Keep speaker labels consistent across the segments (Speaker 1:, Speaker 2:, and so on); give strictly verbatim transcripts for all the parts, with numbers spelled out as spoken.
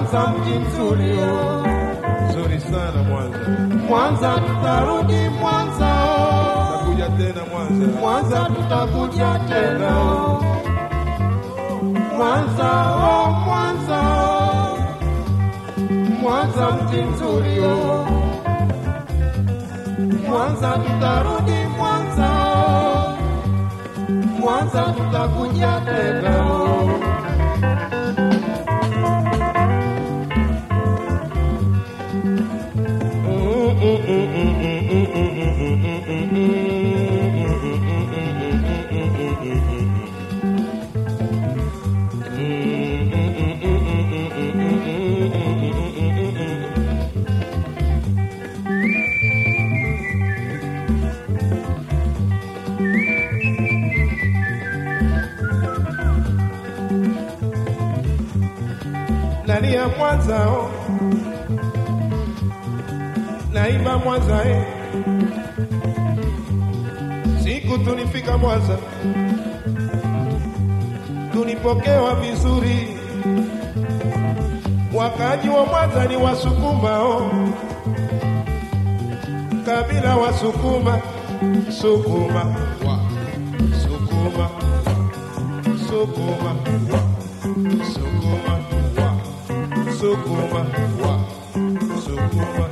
Speaker 1: Mwanza mji mzuri,
Speaker 2: nzuri sana Mwanza.
Speaker 1: Mwanza tutarudi Mwanza,
Speaker 2: tutakuja tena Mwanza.
Speaker 1: Mwanza tutakuja tena. Mwanza oh Mwanza, Mwanza mji mzuri, Mwanza tutarudi Mwanza, Mwanza tutakuja tena.
Speaker 2: Nani ya Mwanza oh, naimba Mwanza eh. Siku tulifika Mwanza, tulipokewa vizuri. Wakaji wa Mwanza ni Wasukuma oh, kabila wa Sukuma, Sukuma wa Sukuma, Sukuma wa Sukuma wa Sukuma wa Sukuma.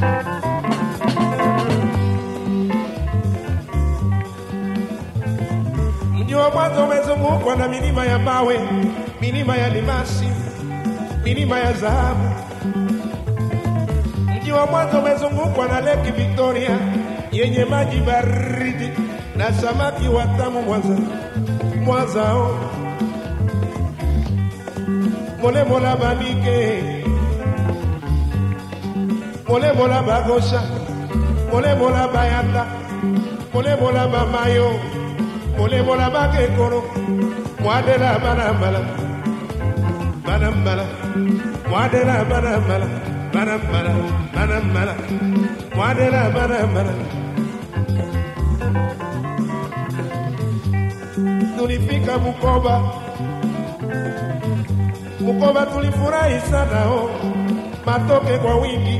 Speaker 2: Mji wa Mwanza umezungukwa na milima ya mawe, milima ya limasi, milima ya dhahabu. Mji wa Mwanza umezungukwa na Lake Victoria yenye maji baridi na samaki watamu. Mwanza, Mwanza oh, mole mola babike, mole mola bagosha, mole mola bayanda, mole mola bamayo, mole mola bagekoro, mwadela banambala, banambala, mwadela banambala, banambala, banambala, mwadela banambala. Tulifika Bukoba, Bukoba tulifurahi sana oh, matoke kwa wingi.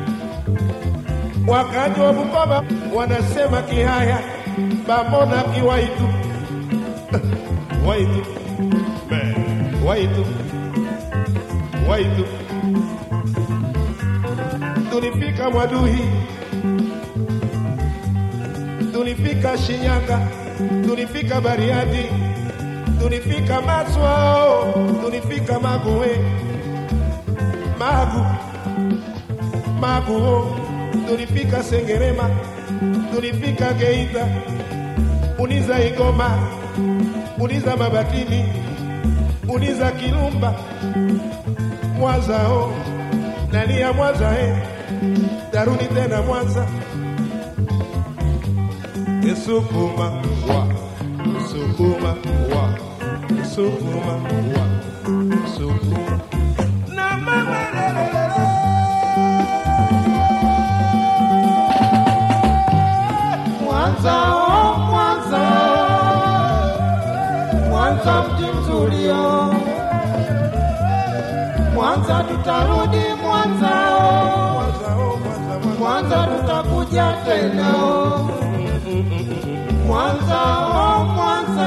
Speaker 2: Wakaji wa Bukoba wanasema Kihaya, bamona kiwaitu waitu waitu waitu. Tulifika Mwaduhi, tulifika Shinyanga, tulifika Bariadi, tulifika Maswa oh, tulifika Magu eh, Magu Magu oh, tulifika Sengerema, tulifika Geita, uliza Igoma, uliza Mabatini, uliza Kilumba. Mwanza oh, nani ya Mwanza eh, tarudi tena Mwanza. Sukuma wa Sukuma wa Sukuma wa Sukuma na mama lelele.
Speaker 1: Mwanza oh Mwanza, Mwanza mji mzuri oh, Mwanza tutarudi Mwanza oh, Mwanza tutakuja tena oh. Mwanza oh Mwanza,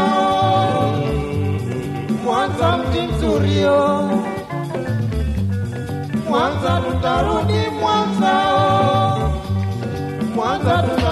Speaker 1: Mwanza mji mzuri oh, Mwanza tutarudi Mwanza oh, Mwanza tutarudi.